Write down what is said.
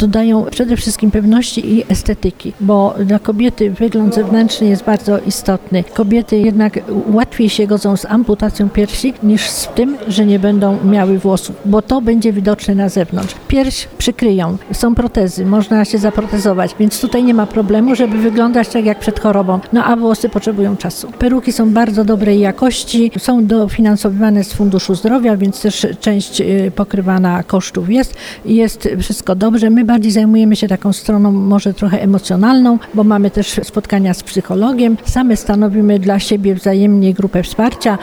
dodają przede wszystkim pewności i estetyki, bo dla kobiety wygląd zewnętrzny jest bardzo istotny. Kobiety jednak łatwiej się godzą z amputacją piersi niż z tym, że nie będą miały włosów, bo to będzie widoczne na zewnątrz. Pierś przykryją, są protezy, można się zaprotezować, więc tutaj nie ma problemu, żeby wyglądać tak jak przed chorobą, a włosy potrzebują czasu. Peruki są bardzo dobrej jakości, są dofinansowywane z Funduszu Zdrowia, więc też część pokrywana kosztów jest wszystko dobrze. My bardziej zajmujemy się taką stroną może trochę emocjonalną, bo mamy też spotkania z psychologiem. Same stanowimy dla siebie wzajemnie grupę wsparcia.